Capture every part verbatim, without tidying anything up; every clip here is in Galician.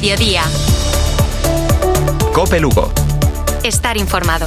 mediodía. COPE Lugo. Estar informado.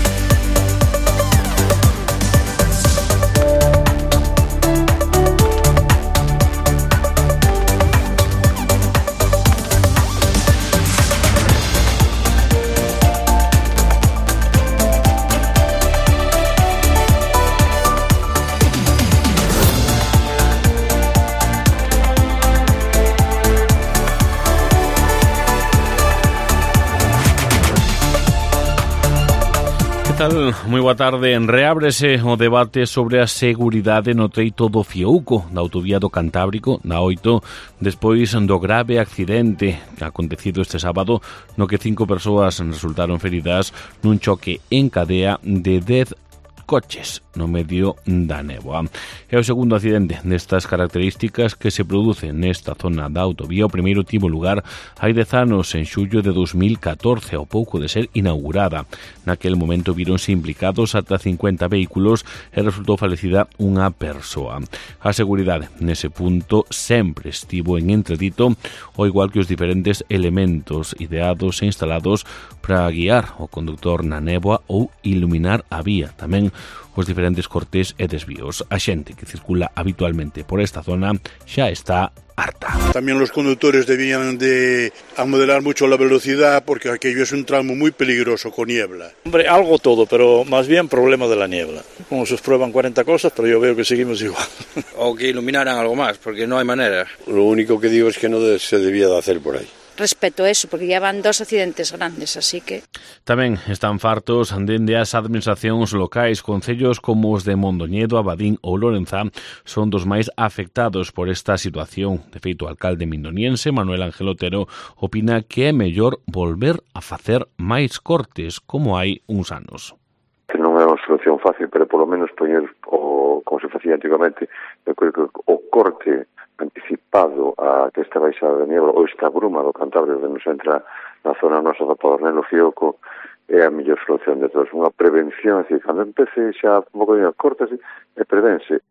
Tal? Moi boa tarde. Reábrese o debate sobre a seguridade no treito do Fiouco, da autovía do Cantábrico, na oito, despois do grave accidente acontecido este sábado, no que cinco persoas resultaron feridas nun choque en cadea de dez coches no medio da néboa. É o segundo accidente destas características que se produce nesta zona da autovía. O primeiro tivo lugar hai dez anos, en xullo de dos mil catorce, ao pouco de ser inaugurada. Naquel momento víronse implicados ata cincuenta vehículos e resultou falecida unha persoa. A seguridade nese punto sempre estivo en entredito, ao igual que os diferentes elementos ideados e instalados para guiar o conductor na néboa ou iluminar a vía. Tamén os diferentes cortes e desvíos. A xente que circula habitualmente por esta zona xa está harta. También los conductores debían de amoderar mucho la velocidad porque aquello es un tramo muy peligroso con niebla. Hombre, algo todo, pero más bien problema de la niebla. Como se prueban cuarenta cosas, pero yo veo que seguimos igual. O que iluminaran algo más, porque no hay manera. Lo único que digo es que no se debía de hacer por ahí. Respeto eso, porque ya van dos accidentes grandes, así que... Tamén están fartos dende as administracións locais. Concellos como os de Mondoñedo, Abadín ou Lorenza son dos máis afectados por esta situación. De feito, o alcalde mindoniense, Manuel Ángel Otero, opina que é mellor volver a facer máis cortes, como hai uns anos. Que non é unha solución fácil, pero polo menos poñer o, como se facía antigamente, eu creo que o corte anticipado a que esta baixada de niebla ou esta bruma do Cantábrico que nos entra na zona nosa da Padornelo Fiouco é a mellor solución de todos. Unha prevención, é dicir, cando empece xa un pouco de cortes e prevense.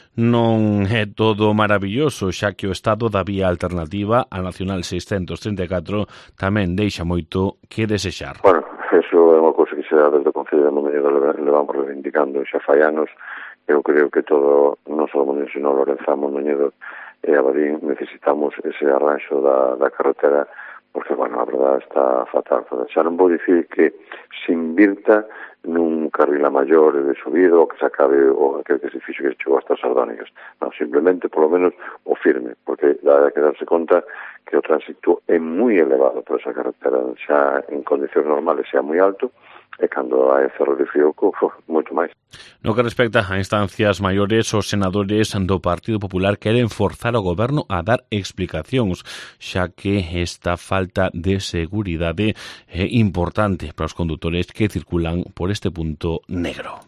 Non é todo maravilloso, xa que o estado da vía alternativa, a Nacional seiscentos trinta e catro, tamén deixa moito que desexar. Bueno, eso é unha cousa que xa desde o Concello de Mondoñedo levamos reivindicando xa fai anos. Eu creo que todo, non só Mondoñedo, sino Lorenza, Mondoñedo e Abadín, necesitamos ese arranxo da, da carretera, porque, bueno, a verdade está fatal. Xa non vou dicir que se invirta nun carril a maior de subido, ou que se acabe o aquel que se fixo que se chegou hasta as Sardónicas. Non, simplemente, polo menos, o firme, porque dá que darse conta que o tránsito é moi elevado por esa carretera, xa en condicións normales xa moi alto, e cando hai Cerro de Fiouco, moito máis. No que respecta a instancias maiores, os senadores do Partido Popular queren forzar o goberno a dar explicacións, xa que esta falta de seguridade é importante para os condutores que circulan por este punto negro.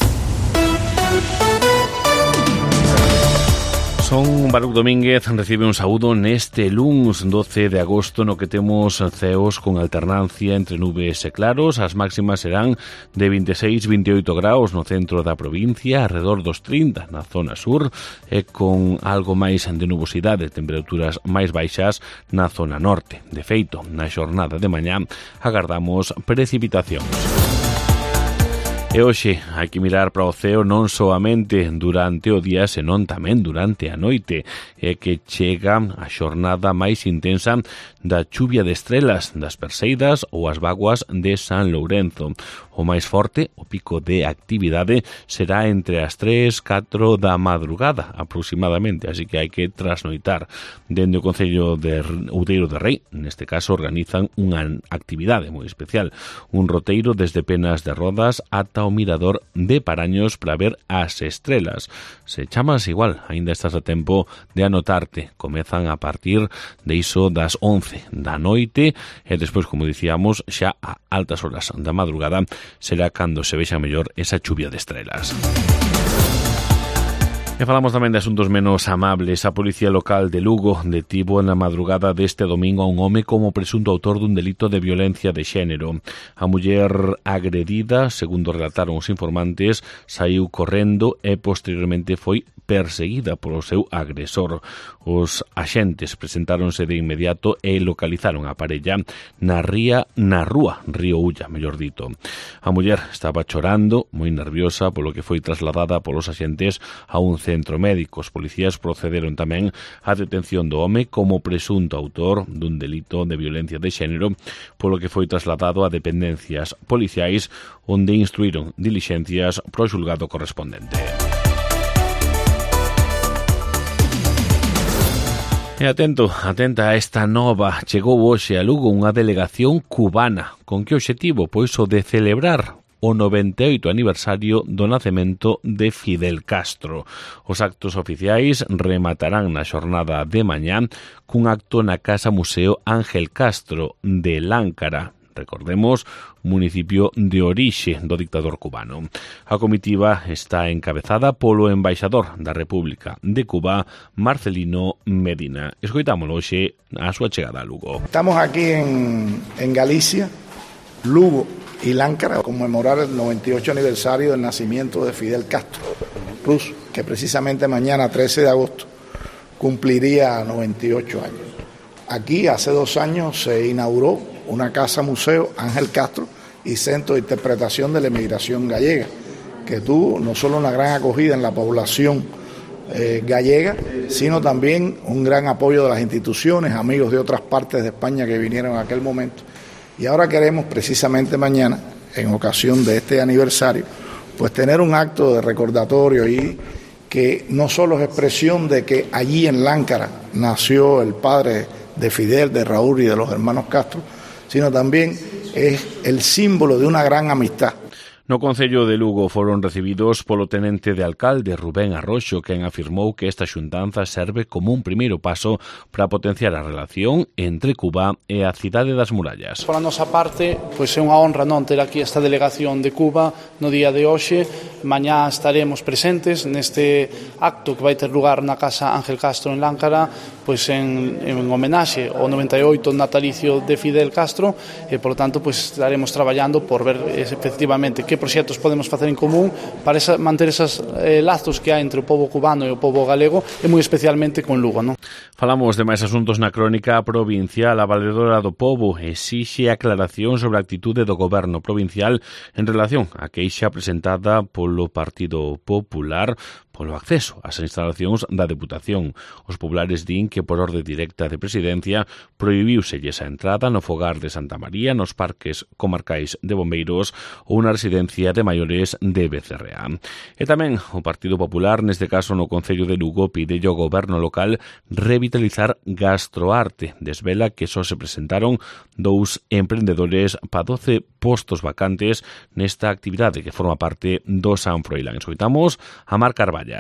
Son Baruc Domínguez recibe un saúdo neste luns doce de agosto, no que temos ceos con alternancia entre nubes e claros. As máximas serán de vinte e seis a vinte e oito graus no centro da provincia, alrededor dos trinta na zona sur, e con algo máis de nubosidade, temperaturas máis baixas na zona norte. De feito, na xornada de mañá agardamos precipitacións. E hoxe hai que mirar para o ceo non soamente durante o día, senón tamén durante a noite, e que chega a xornada máis intensa da chuvia de estrelas das Perseidas ou as vaguas de San Lourenzo. O máis forte, o pico de actividade, será entre as tres e catro da madrugada aproximadamente, así que hai que trasnoitar. Dende o Concello de Outeiro de Rei, neste caso, organizan unha actividade moi especial, un roteiro desde Penas de Rodas ata o mirador de Paraños para ver as estrelas. Se chamas igual, aínda estás a tempo de anotarte. Comezan a partir de iso das once da noite e despois, como dicíamos, xa a altas horas da madrugada será cando se vexa mellor esa chuvia de estrelas. E falamos tamén de asuntos menos amables. A Policía Local de Lugo detivo na madrugada deste domingo a un home como presunto autor dun delito de violencia de xénero. A muller agredida, segundo relataron os informantes, saiu correndo e posteriormente foi perseguida polo seu agresor. Os axentes presentáronse de inmediato e localizaron a parella na ría, na rúa Río Ulla, mellor dito. A muller estaba chorando, moi nerviosa, polo que foi trasladada polos axentes a un centro médico. Os policías procederon tamén á detención do home como presunto autor dun delito de violencia de xénero, polo que foi trasladado a dependencias policiais onde instruíron dilixencias pro xulgado correspondente. E atento, atenta a esta nova. Chegou hoxe a Lugo unha delegación cubana. Con que obxectivo? Pois o de celebrar o noventa e oito aniversario do nacemento de Fidel Castro. Os actos oficiais rematarán na xornada de mañá cun acto na Casa Museo Ángel Castro de Láncara. Recordemos, municipio de orixe do dictador cubano. A comitiva está encabezada polo embaixador da República de Cuba, Marcelino Medina. Escoitámolo hoxe a súa chegada a Lugo. Estamos aquí en, en Galicia, Lugo y Láncara, a conmemorar el noventa y ocho aniversario del nacimiento de Fidel Castro, ruso, que precisamente mañana, trece de agosto, cumpliría noventa y ocho años. Aquí hace dos años se inauguró una casa museo Ángel Castro y centro de interpretación de la emigración gallega, que tuvo no solo una gran acogida en la población eh, gallega, sino también un gran apoyo de las instituciones, amigos de otras partes de España que vinieron en aquel momento. Y ahora queremos precisamente mañana, en ocasión de este aniversario, pues tener un acto de recordatorio y que no solo es expresión de que allí en Láncara nació el padre de Fidel, de Raúl y de los hermanos Castro, sino también es el símbolo de una gran amistad. No Concello de Lugo foron recibidos polo tenente de alcalde Rubén Arroxo, quen afirmou que esta xuntanza serve como un primeiro paso para potenciar a relación entre Cuba e a cidade das murallas. Por a nosa parte, pois é unha honra non ter aquí esta delegación de Cuba no día de hoxe. Mañá estaremos presentes neste acto que vai ter lugar na Casa Ángel Castro en Láncara, pois en, en homenaxe ao noventa e oito natalicio de Fidel Castro, e por lo tanto pois estaremos traballando por ver efectivamente que proxectos podemos facer en común para esa, manter esos eh, lazos que hai entre o pobo cubano e o pobo galego, e moi especialmente con Lugo, non? Falamos de máis asuntos na crónica provincial. A Valedora do Pobo exixe aclaración sobre a actitude do goberno provincial en relación á queixa presentada polo Partido Popular polo acceso ás instalacións da Deputación. Os populares din que por orde directa de presidencia prohibiuselles a entrada no fogar de Santa María, nos parques comarcais de bombeiros ou unha residencia de maiores de B C R A. E tamén o Partido Popular, neste caso no Concello de Lugo, pide ao goberno local revitalizar Gastroarte. Desvela que só se presentaron dous emprendedores para doce postos vacantes nesta actividade que forma parte do San Froilán. Escoitamos a Mar Carballas.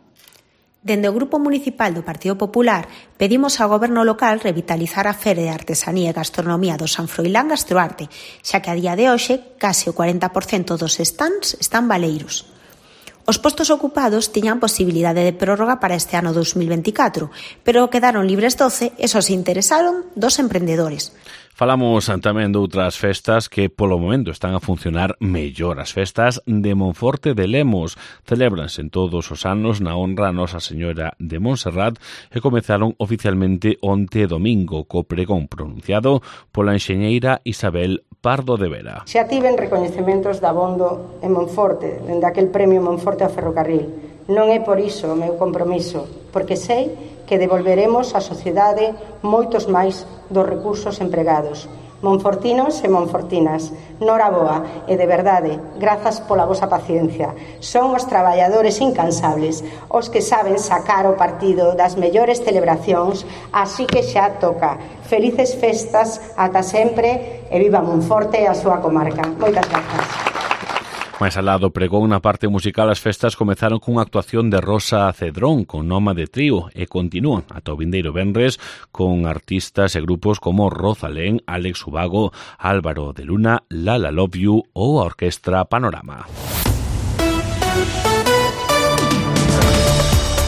Dende o Grupo Municipal do Partido Popular pedimos ao Goberno local revitalizar a Feira de Artesanía e Gastronomía do San Froilán Gastroarte, xa que a día de hoxe case o cuarenta por cento dos stands están baleiros. Os postos ocupados tiñan posibilidade de prórroga para este ano dous mil veinticatro, pero quedaron libres doce e só se interesaron dos emprendedores. Falamos tamén de outras festas que polo momento están a funcionar mellor. As festas de Monforte de Lemos celébranse en todos os anos na honra a Nosa Señora de Montserrat e comezaron oficialmente onte domingo co pregón pronunciado pola enxeñeira Isabel Pardo de Vera. Xa tiven recoñecementos da Bondo en Monforte, dende aquel premio Monforte ao Ferrocarril. Non é por iso o meu compromiso, porque sei que devolveremos á sociedade moitos máis dos recursos empregados. Monfortinos e monfortinas, noraboa e de verdade, grazas pola vosa paciencia. Son os traballadores incansables os que saben sacar o partido das mellores celebracións, así que xa toca. Felices festas ata sempre e viva Monforte e a súa comarca. Moitas grazas. Mais alá do pregón, na parte musical, as festas comezaron cunha actuación de Rosa Cedrón con Nómade Trío e continúan ata o vindeiro venres con artistas e grupos como Rosalén, Alex Ubago, Álvaro de Luna, Lala Love You ou a Orquestra Panorama.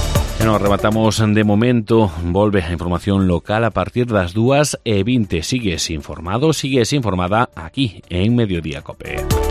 Bueno, rematamos de momento. Volve a información local a partir das dúas e vinte. Sigues informado, sigues informada aquí en Mediodía Cope.